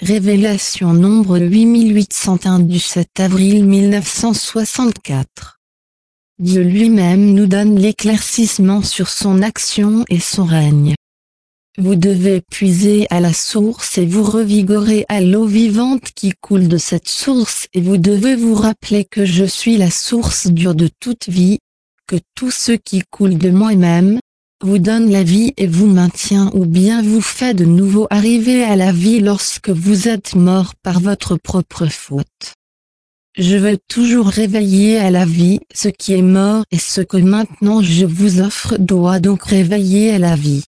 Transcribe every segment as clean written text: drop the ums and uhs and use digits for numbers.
Révélation nombre 8801 du 7 avril 1964. Dieu lui-même nous donne l'éclaircissement sur son action et son règne. Vous devez puiser à la source et vous revigorer à l'eau vivante qui coule de cette source et vous devez vous rappeler que je suis la source dure de toute vie, que tout ce qui coule de moi-même, vous donne la vie et vous maintient ou bien vous fait de nouveau arriver à la vie lorsque vous êtes mort par votre propre faute. Je veux toujours réveiller à la vie ce qui est mort et ce que maintenant je vous offre doit donc réveiller à la vie.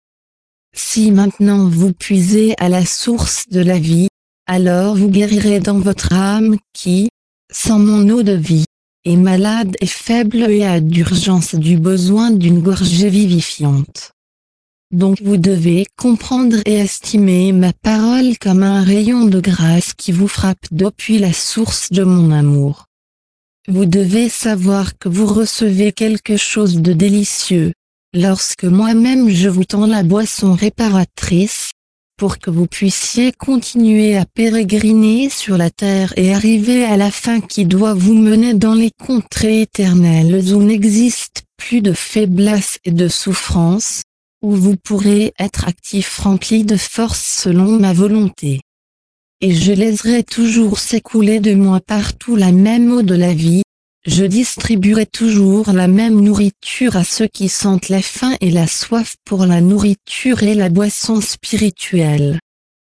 Si maintenant vous puisez à la source de la vie, alors vous guérirez dans votre âme qui, sans mon eau de vie, est malade et faible et a d'urgence du besoin d'une gorgée vivifiante. Donc vous devez comprendre et estimer ma parole comme un rayon de grâce qui vous frappe depuis la source de mon amour. Vous devez savoir que vous recevez quelque chose de délicieux, lorsque moi-même je vous tends la boisson réparatrice, pour que vous puissiez continuer à pérégriner sur la terre et arriver à la fin qui doit vous mener dans les contrées éternelles où n'existe plus de faiblesse et de souffrance, où vous pourrez être actif rempli de force selon ma volonté. Et je laisserai toujours s'écouler de moi partout la même eau de la vie, je distribuerai toujours la même nourriture à ceux qui sentent la faim et la soif pour la nourriture et la boisson spirituelle.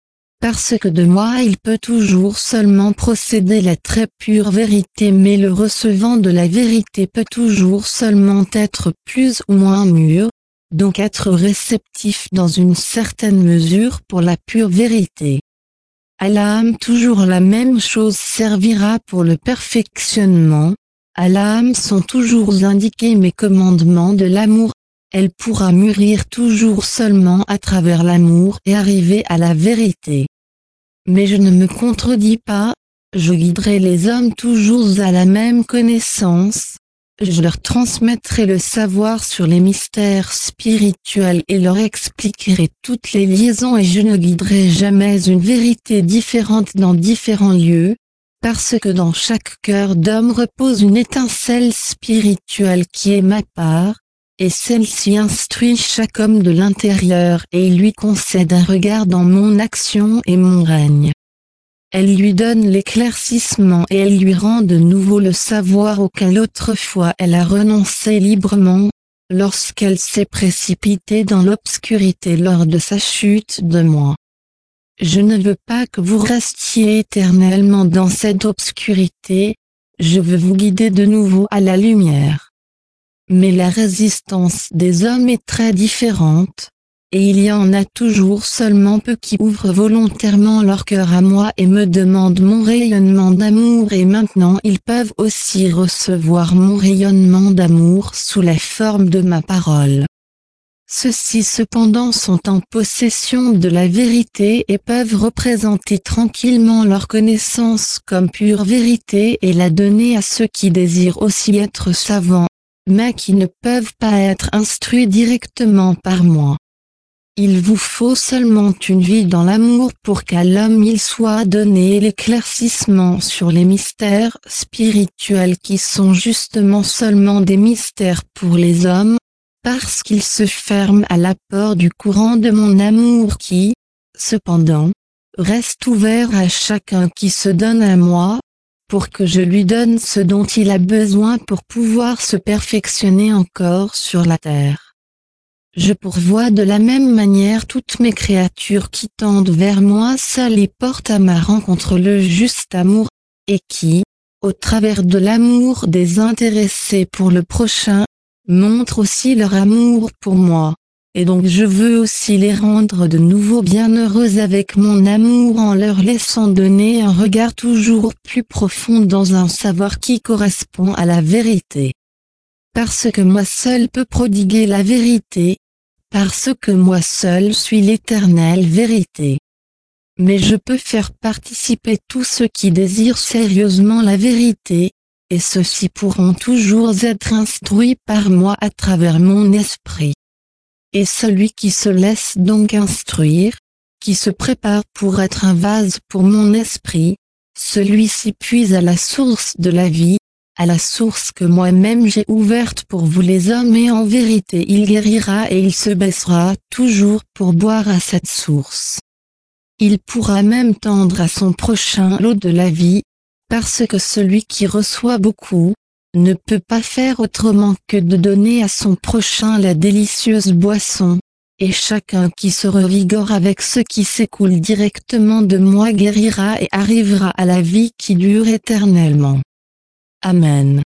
Parce que de moi il peut toujours seulement procéder la très pure vérité mais le recevant de la vérité peut toujours seulement être plus ou moins mûr, donc être réceptif dans une certaine mesure pour la pure vérité. À l'âme toujours la même chose servira pour le perfectionnement. À l'âme sont toujours indiqués mes commandements de l'amour, elle pourra mûrir toujours seulement à travers l'amour et arriver à la vérité. Mais je ne me contredis pas, je guiderai les hommes toujours à la même connaissance, je leur transmettrai le savoir sur les mystères spirituels et leur expliquerai toutes les liaisons et je ne guiderai jamais une vérité différente dans différents lieux, parce que dans chaque cœur d'homme repose une étincelle spirituelle qui est ma part, et celle-ci instruit chaque homme de l'intérieur et lui concède un regard dans mon action et mon règne. Elle lui donne l'éclaircissement et elle lui rend de nouveau le savoir auquel autrefois elle a renoncé librement, lorsqu'elle s'est précipitée dans l'obscurité lors de sa chute de moi. Je ne veux pas que vous restiez éternellement dans cette obscurité, je veux vous guider de nouveau à la lumière. Mais la résistance des hommes est très différente, et il y en a toujours seulement peu qui ouvrent volontairement leur cœur à moi et me demandent mon rayonnement d'amour et maintenant ils peuvent aussi recevoir mon rayonnement d'amour sous la forme de ma parole. Ceux-ci cependant sont en possession de la vérité et peuvent représenter tranquillement leur connaissance comme pure vérité et la donner à ceux qui désirent aussi être savants, mais qui ne peuvent pas être instruits directement par moi. Il vous faut seulement une vie dans l'amour pour qu'à l'homme il soit donné l'éclaircissement sur les mystères spirituels qui sont justement seulement des mystères pour les hommes, parce qu'ils se ferment à l'apport du courant de mon amour qui, cependant, reste ouvert à chacun qui se donne à moi, pour que je lui donne ce dont il a besoin pour pouvoir se perfectionner encore sur la terre. Je pourvois de la même manière toutes mes créatures qui tendent vers moi seul et portent à ma rencontre le juste amour, et qui, au travers de l'amour désintéressé pour le prochain, montrent aussi leur amour pour moi, et donc je veux aussi les rendre de nouveau bienheureux avec mon amour en leur laissant donner un regard toujours plus profond dans un savoir qui correspond à la vérité. Parce que moi seul peux prodiguer la vérité, parce que moi seul suis l'éternelle vérité. Mais je peux faire participer tous ceux qui désirent sérieusement la vérité, et ceux-ci pourront toujours être instruits par moi à travers mon esprit. Et celui qui se laisse donc instruire, qui se prépare pour être un vase pour mon esprit, celui-ci puise à la source de la vie, à la source que moi-même j'ai ouverte pour vous les hommes, et en vérité il guérira et il se baissera toujours pour boire à cette source. Il pourra même tendre à son prochain l'eau de la vie, parce que celui qui reçoit beaucoup, ne peut pas faire autrement que de donner à son prochain la délicieuse boisson, et chacun qui se revigore avec ce qui s'écoule directement de moi guérira et arrivera à la vie qui dure éternellement. Amen.